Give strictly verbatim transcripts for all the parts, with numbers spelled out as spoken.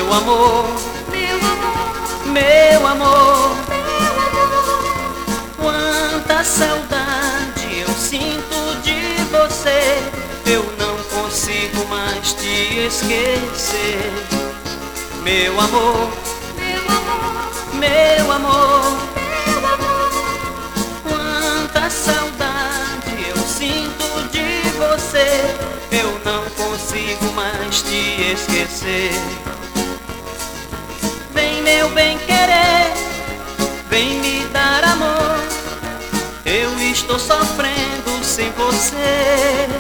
Meu amor, meu amor, meu amor, meu amor. quanta saudade eu sinto de você. Eu não consigo mais te esquecer. Meu amor, Meu amor, meu amor, meu amor. quanta saudade eu sinto de você. Eu não consigo mais te esquecer. Vem, meu bem querer, vem me dar amor. Eu estou sofrendo sem você.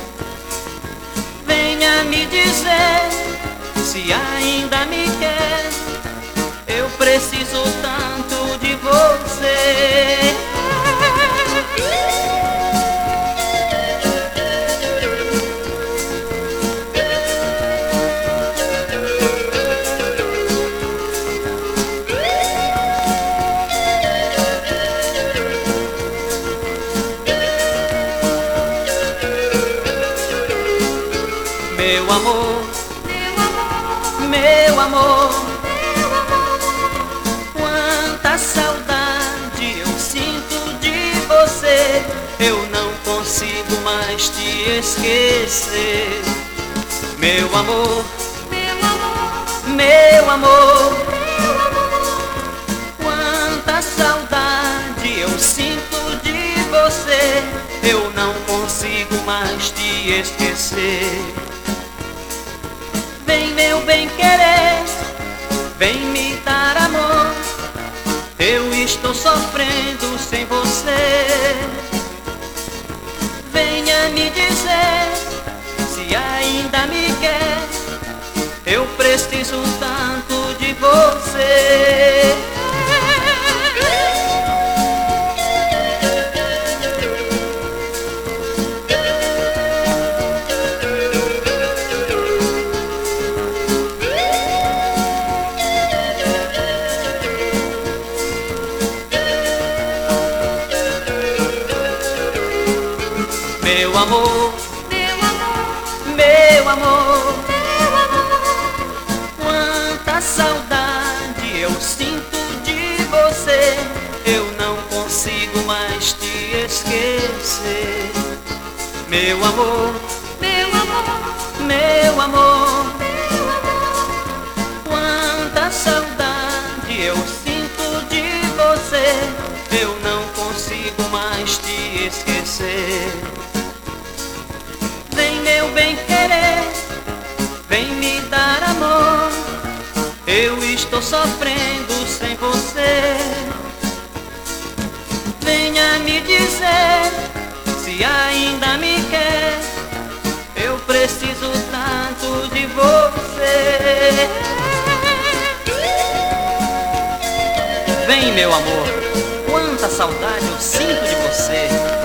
Venha me dizer se ainda me quer. Eu preciso tanto de você. Meu amor, Meu amor, meu amor, meu amor. quanta saudade eu sinto de você. Eu não consigo mais te esquecer. Meu amor, Meu amor, meu amor, meu amor. quanta saudade eu sinto de você. Eu não consigo mais te esquecer. Vem, meu bem querer, vem me dar amor. Eu estou sofrendo sem você. Venha me dizer se ainda me quer. Eu preciso tanto de você. Meu amor, Meu amor, meu amor, meu amor. quanta saudade eu sinto de você. Eu não consigo mais te esquecer. Meu amor, Meu amor, meu amor, meu amor. quanta saudade eu sinto de você. Eu não consigo mais te esquecer. Vem, meu bem querer, vem me dar amor. Eu estou sofrendo sem você. Venha me dizer se ainda me quer. Eu preciso tanto de você. Vem, meu amor, quanta saudade eu sinto de você.